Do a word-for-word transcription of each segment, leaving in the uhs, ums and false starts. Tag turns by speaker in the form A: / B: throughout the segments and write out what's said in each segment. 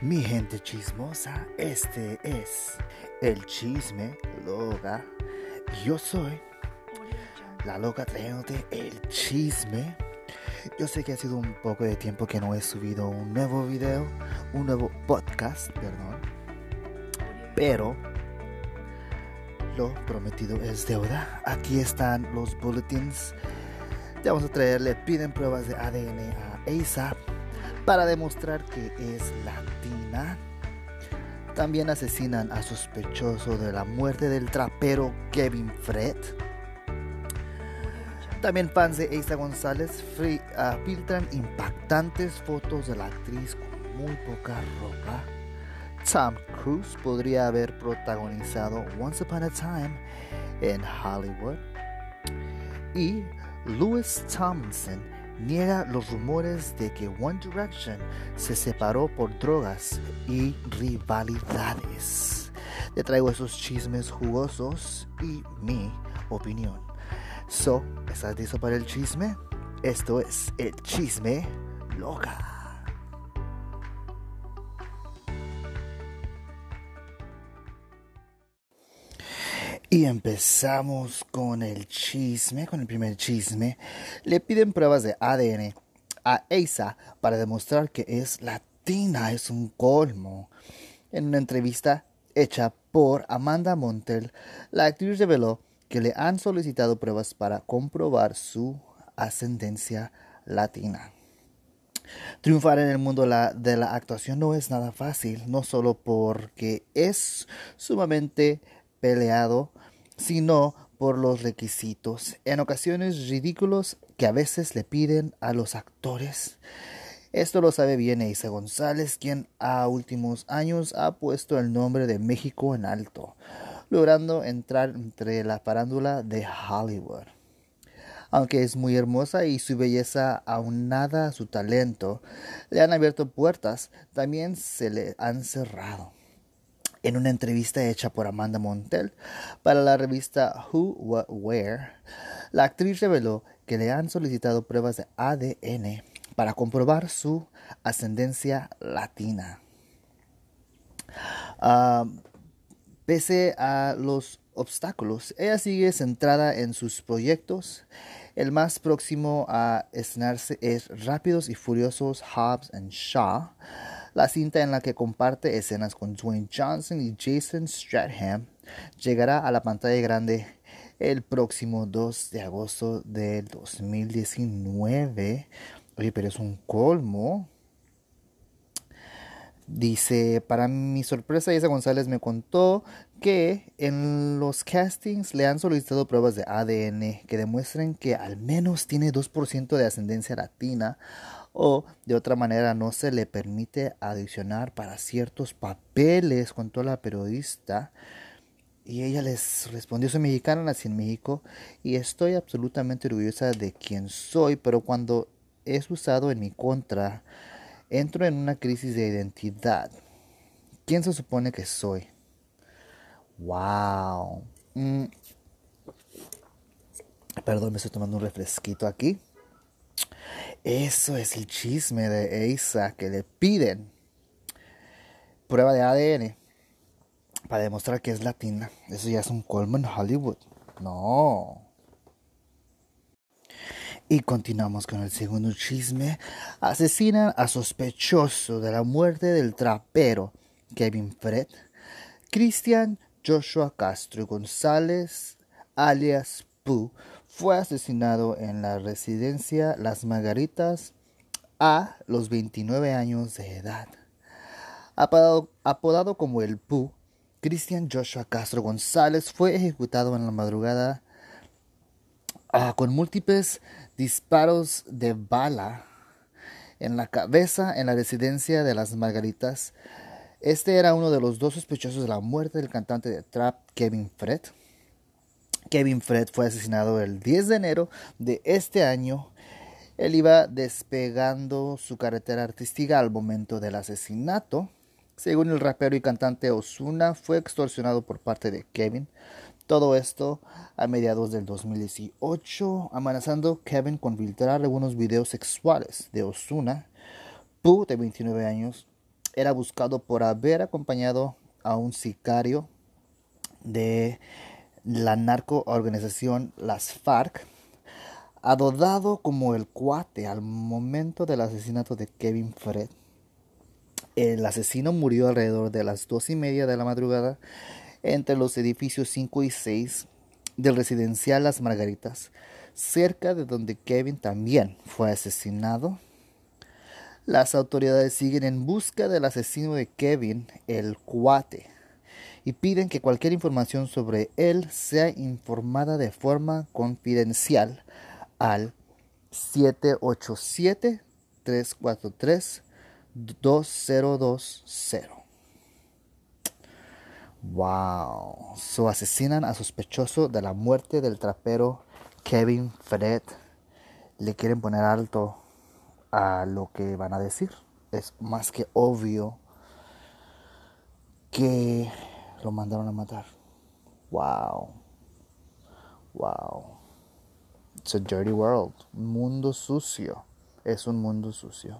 A: Mi gente chismosa, este es el chisme loca. Yo soy la loca trayéndote el chisme. Yo sé que ha sido un poco de tiempo que no he subido un nuevo video, un nuevo podcast, perdón. Pero lo prometido es deuda. Aquí están los bulletins. Te vamos a traer, le piden pruebas de A D N a ASAP para demostrar que es latina. También asesinan a sospechoso de la muerte del trapero Kevin Fred. También fans de Eiza González free, uh, filtran impactantes fotos de la actriz con muy poca ropa. Tom Cruise podría haber protagonizado Once Upon a Time en Hollywood. Y Louis Tomlinson niega los rumores de que One Direction se separó por drogas y rivalidades. Te traigo esos chismes jugosos y mi opinión. So, ¿estás listo para el chisme? Esto es el chisme loca. Y empezamos con el chisme, con el primer chisme. Le piden pruebas de A D N a Eiza para demostrar que es latina. Es un colmo. En una entrevista hecha por Amanda Montel, la actriz reveló que le han solicitado pruebas para comprobar su ascendencia latina. Triunfar en el mundo la, de la actuación no es nada fácil, no solo porque es sumamente peleado, sino por los requisitos, en ocasiones ridículos, que a veces le piden a los actores. Esto lo sabe bien Eiza González, quien a últimos años ha puesto el nombre de México en alto, logrando entrar entre la farándula de Hollywood. Aunque es muy hermosa y su belleza aunada a su talento le han abierto puertas, también se le han cerrado. En una entrevista hecha por Amanda Montel para la revista Who, What, Where, la actriz reveló que le han solicitado pruebas de A D N para comprobar su ascendencia latina. Uh, pese a los obstáculos, ella sigue centrada en sus proyectos. El más próximo a estrenarse es Rápidos y Furiosos Hobbs and Shaw, la cinta en la que comparte escenas con Dwayne Johnson y Jason Statham. Llegará a la pantalla grande el próximo dos de agosto del dos mil diecinueve. Oye, pero es un colmo. Dice, para mi sorpresa, Eiza González me contó que en los castings le han solicitado pruebas de A D N que demuestren que al menos tiene dos por ciento de ascendencia latina, o de otra manera no se le permite audicionar para ciertos papeles, contó la periodista. Y ella les respondió: soy mexicana, nací en México y estoy absolutamente orgullosa de quien soy, pero cuando es usado en mi contra, entro en una crisis de identidad. ¿Quién se supone que soy? Wow. Mm. Perdón, me estoy tomando un refresquito aquí. Eso es el chisme de Eiza, que le piden prueba de A D N para demostrar que es latina. Eso ya es un colmo en Hollywood. No. Y continuamos con el segundo chisme. Asesinan a sospechoso de la muerte del trapero Kevin Fred. Cristian Joshua Castro González, alias Pooh, fue asesinado en la residencia Las Margaritas a los veintinueve años de edad. Apodado, apodado como el Pooh, Cristian Joshua Castro González fue ejecutado en la madrugada uh, con múltiples disparos de bala en la cabeza en la residencia de Las Margaritas. Este era uno de los dos sospechosos de la muerte del cantante de trap Kevin Fred. Kevin Fred fue asesinado el diez de enero de este año. Él iba despegando su carrera artística al momento del asesinato. Según el rapero y cantante Ozuna, fue extorsionado por parte de Kevin. Todo esto a mediados del dos mil dieciocho, amenazando a Kevin con filtrar algunos videos sexuales de Ozuna. Pooh, de veintinueve años, era buscado por haber acompañado a un sicario de la narcoorganización Las FARC, adodado como el cuate al momento del asesinato de Kevin Fred. El asesino murió alrededor de las dos y media de la madrugada entre los edificios cinco y seis del residencial Las Margaritas, cerca de donde Kevin también fue asesinado. Las autoridades siguen en busca del asesino de Kevin, el cuate, y piden que cualquier información sobre él sea informada de forma confidencial al siete ocho siete, tres cuatro tres, dos cero dos cero. Wow. So asesinan a sospechoso de la muerte del trapero Kevin Fred. Le quieren poner alto a lo que van a decir. Es más que obvio que lo mandaron a matar. Wow. Wow. It's a dirty world. Un mundo sucio. Es un mundo sucio.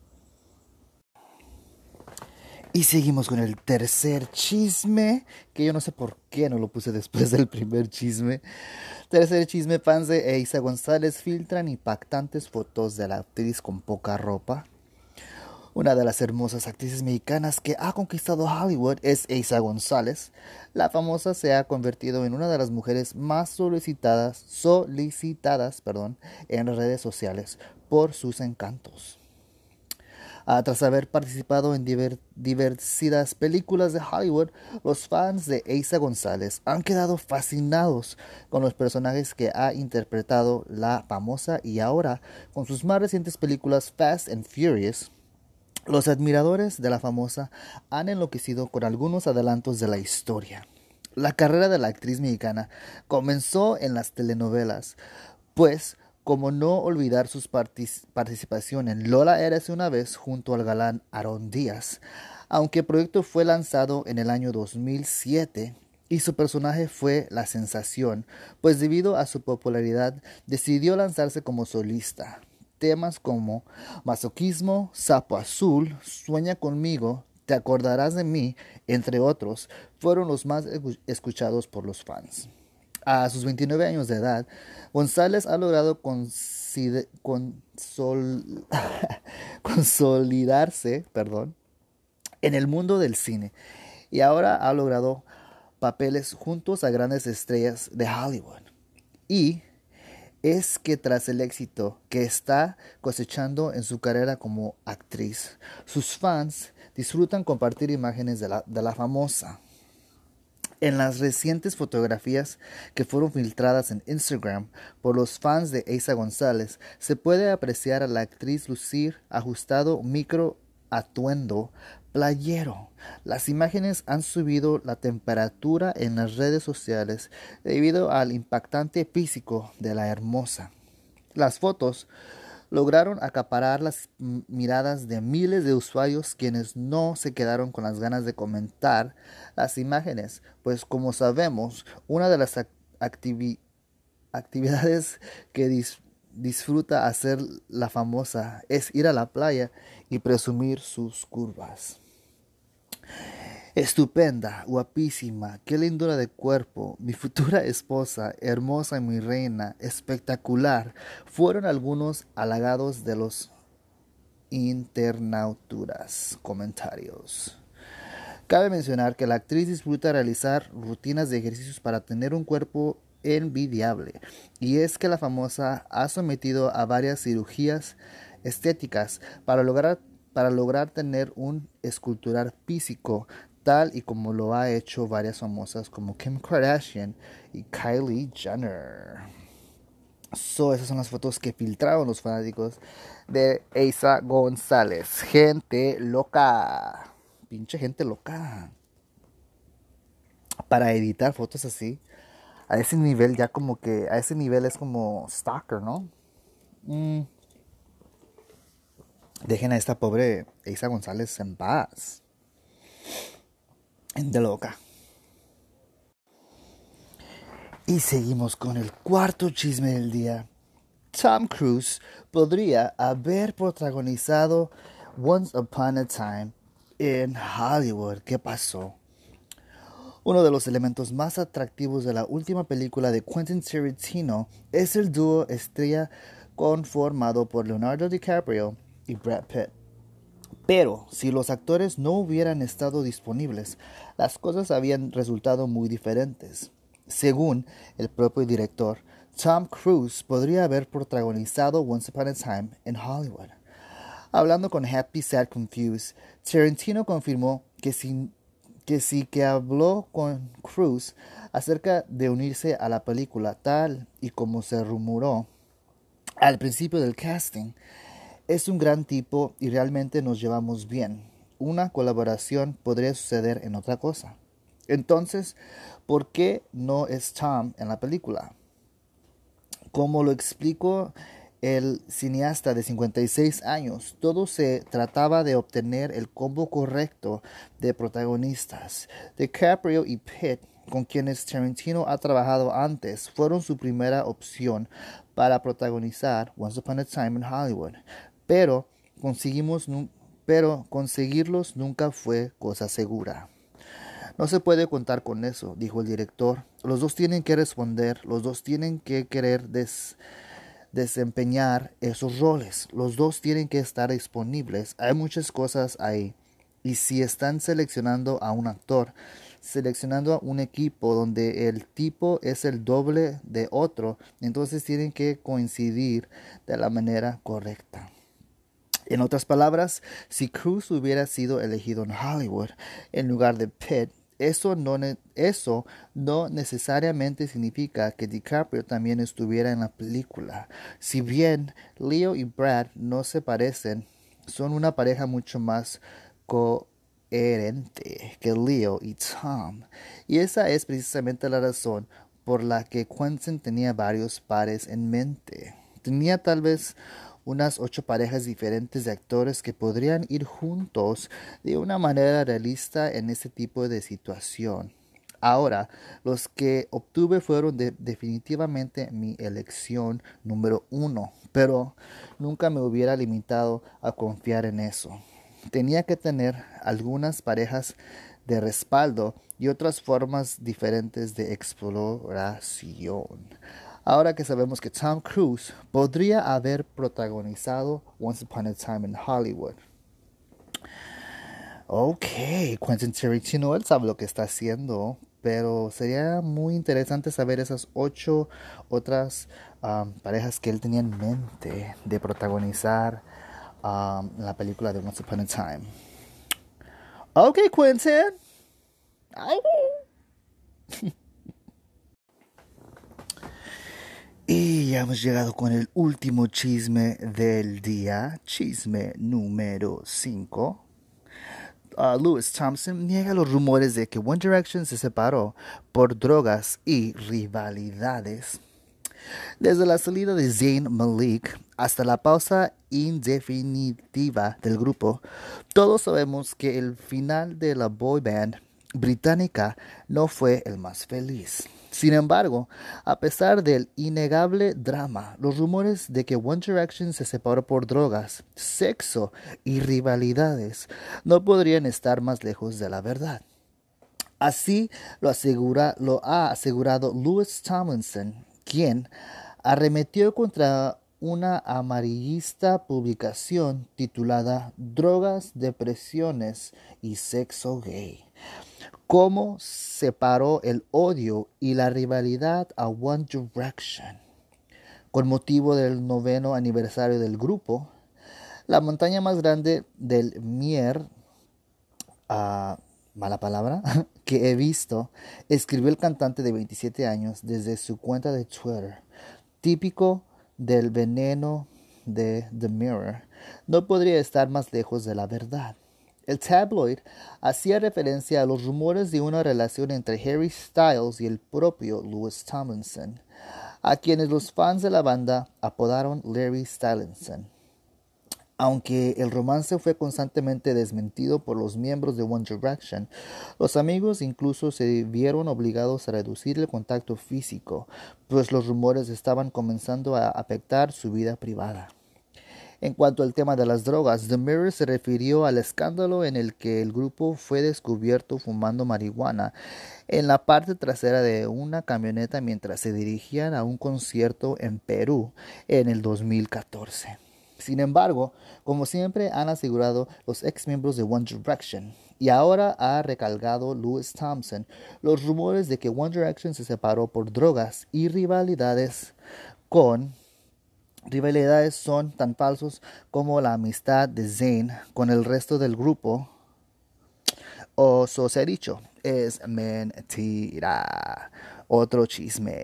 A: Y seguimos con el tercer chisme, que yo no sé por qué no lo puse después del primer chisme. Tercer chisme, fans de Eiza González filtran impactantes fotos de la actriz con poca ropa. Una de las hermosas actrices mexicanas que ha conquistado Hollywood es Eiza González. La famosa se ha convertido en una de las mujeres más solicitadas, solicitadas, perdón, en redes sociales por sus encantos. Uh, tras haber participado en diver diversas películas de Hollywood, los fans de Eiza González han quedado fascinados con los personajes que ha interpretado la famosa, y ahora, con sus más recientes películas Fast and Furious, los admiradores de la famosa han enloquecido con algunos adelantos de la historia. La carrera de la actriz mexicana comenzó en las telenovelas, pues como no olvidar su partic participación en Lola Érase una vez junto al galán Aarón Díaz, aunque el proyecto fue lanzado en el año dos mil siete y su personaje fue la sensación, pues debido a su popularidad decidió lanzarse como solista. Temas como Masoquismo, Sapo Azul, Sueña conmigo, Te acordarás de mí, entre otros, fueron los más escuchados por los fans. A sus veintinueve años de edad, González ha logrado consol consolidarse perdón, en el mundo del cine y ahora ha logrado papeles juntos a grandes estrellas de Hollywood. Y es que tras el éxito que está cosechando en su carrera como actriz, sus fans disfrutan compartir imágenes de la, de la famosa. En las recientes fotografías que fueron filtradas en Instagram por los fans de Eiza González, se puede apreciar a la actriz lucir ajustado micro atuendo playero. Las imágenes han subido la temperatura en las redes sociales debido al impactante físico de la hermosa. Las fotos lograron acaparar las miradas de miles de usuarios, quienes no se quedaron con las ganas de comentar las imágenes, pues como sabemos, una de las activi actividades que dis disfruta hacer la famosa es ir a la playa y presumir sus curvas. Estupenda, guapísima, qué lindura de cuerpo, mi futura esposa, hermosa y mi reina, espectacular, fueron algunos halagados de los internautas comentarios. Cabe mencionar que la actriz disfruta realizar rutinas de ejercicios para tener un cuerpo envidiable, y es que la famosa ha sometido a varias cirugías estéticas para lograr, para lograr tener un escultural físico, tal y como lo ha hecho varias famosas como Kim Kardashian y Kylie Jenner. So, esas son las fotos que filtraron los fanáticos de Eiza González. Gente loca. Pinche gente loca. Para editar fotos así, a ese nivel ya como que, a ese nivel es como stalker, ¿no? Mm. Dejen a esta pobre Eiza González en paz. De loca. Y seguimos con el cuarto chisme del día. Tom Cruise podría haber protagonizado Once Upon a Time en Hollywood. ¿Qué pasó? Uno de los elementos más atractivos de la última película de Quentin Tarantino es el dúo estrella conformado por Leonardo DiCaprio y Brad Pitt. Pero si los actores no hubieran estado disponibles, las cosas habían resultado muy diferentes. Según el propio director, Tom Cruise podría haber protagonizado Once Upon a Time in Hollywood. Hablando con Happy, Sad, Confused, Tarantino confirmó que sí que, sí que habló con Cruise acerca de unirse a la película, tal y como se rumoró al principio del casting. Es un gran tipo y realmente nos llevamos bien. Una colaboración podría suceder en otra cosa. Entonces, ¿por qué no es Tom en la película? Como lo explicó el cineasta de cincuenta y seis años, todo se trataba de obtener el combo correcto de protagonistas. DiCaprio y Pitt, con quienes Tarantino ha trabajado antes, fueron su primera opción para protagonizar Once Upon a Time in Hollywood. Pero, conseguimos, pero conseguirlos nunca fue cosa segura. No se puede contar con eso, dijo el director. Los dos tienen que responder, los dos tienen que querer des, desempeñar esos roles, los dos tienen que estar disponibles. Hay muchas cosas ahí. Y si están seleccionando a un actor, seleccionando a un equipo donde el tipo es el doble de otro, entonces tienen que coincidir de la manera correcta. En otras palabras, si Cruise hubiera sido elegido en Hollywood en lugar de Pitt, eso no, eso no necesariamente significa que DiCaprio también estuviera en la película. Si bien Leo y Brad no se parecen, son una pareja mucho más coherente que Leo y Tom. Y esa es precisamente la razón por la que Quentin tenía varios pares en mente. Tenía tal vez unas ocho parejas diferentes de actores que podrían ir juntos de una manera realista en este tipo de situación. Ahora, los que obtuve fueron de, definitivamente mi elección número uno, pero nunca me hubiera limitado a confiar en eso. Tenía que tener algunas parejas de respaldo y otras formas diferentes de exploración. Ahora que sabemos que Tom Cruise podría haber protagonizado Once Upon a Time in Hollywood. Ok, Quentin Tarantino, él sabe lo que está haciendo, pero sería muy interesante saber esas ocho otras um, parejas que él tenía en mente de protagonizar um, la película de Once Upon a Time. Ok, Quentin. Y ya hemos llegado con el último chisme del día, chisme número cinco. Uh, Louis Thompson niega los rumores de que One Direction se separó por drogas y rivalidades. Desde la salida de Zayn Malik hasta la pausa indefinitiva del grupo, todos sabemos que el final de la boy band británica no fue el más feliz. Sin embargo, a pesar del innegable drama, los rumores de que One Direction se separó por drogas, sexo y rivalidades no podrían estar más lejos de la verdad. Así lo, asegura, lo ha asegurado Louis Tomlinson, quien arremetió contra una amarillista publicación titulada Drogas, Depresiones y Sexo Gay. Cómo separó el odio y la rivalidad a One Direction. Con motivo del noveno aniversario del grupo, la montaña más grande del Mier, uh, mala palabra, que he visto, escribió el cantante de veintisiete años desde su cuenta de Twitter, típico del veneno de The Mirror, no podría estar más lejos de la verdad. El tabloid hacía referencia a los rumores de una relación entre Harry Styles y el propio Louis Tomlinson, a quienes los fans de la banda apodaron Larry Stylinson. Aunque el romance fue constantemente desmentido por los miembros de One Direction, los amigos incluso se vieron obligados a reducir el contacto físico, pues los rumores estaban comenzando a afectar su vida privada. En cuanto al tema de las drogas, The Mirror se refirió al escándalo en el que el grupo fue descubierto fumando marihuana en la parte trasera de una camioneta mientras se dirigían a un concierto en Perú en el dos mil catorce. Sin embargo, como siempre han asegurado los ex miembros de One Direction, y ahora ha recalcado Louis Thompson, los rumores de que One Direction se separó por drogas y rivalidades con rivalidades son tan falsos como la amistad de Zayn con el resto del grupo. O so se ha dicho, es mentira. Otro chisme.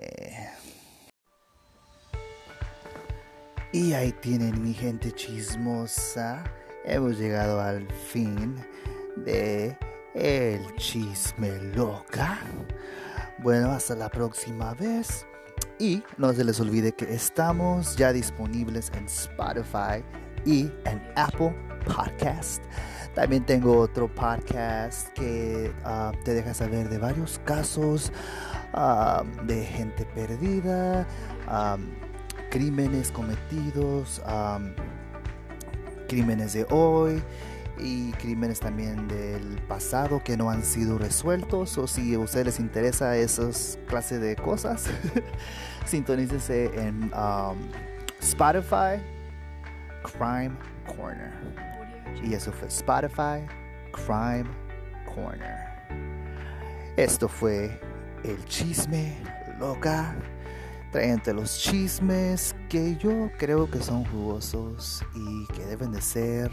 A: Y ahí tienen, mi gente chismosa. Hemos llegado al fin de El Chisme Loca. Bueno, hasta la próxima vez. Y no se les olvide que estamos ya disponibles en Spotify y en Apple Podcast. También tengo otro podcast que uh, te deja saber de varios casos uh, de gente perdida, um, crímenes cometidos, um, crímenes de hoy y crímenes también del pasado que no han sido resueltos. O si a ustedes les interesa esas clases de cosas, sintonícese en um, Spotify Crime Corner. Y eso fue Spotify Crime Corner. Esto fue El Chisme Loca, trayendo los chismes que yo creo que son jugosos y que deben de ser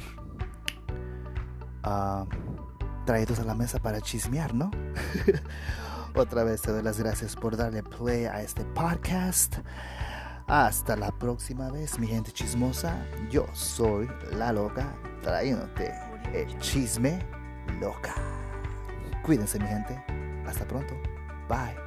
A: Uh, traídos a la mesa para chismear, ¿no? Otra vez te doy las gracias por darle play a este podcast. Hasta la próxima vez, mi gente chismosa. Yo soy La Loca, trayéndote el chisme loca. Cuídense, mi gente. Hasta pronto. Bye.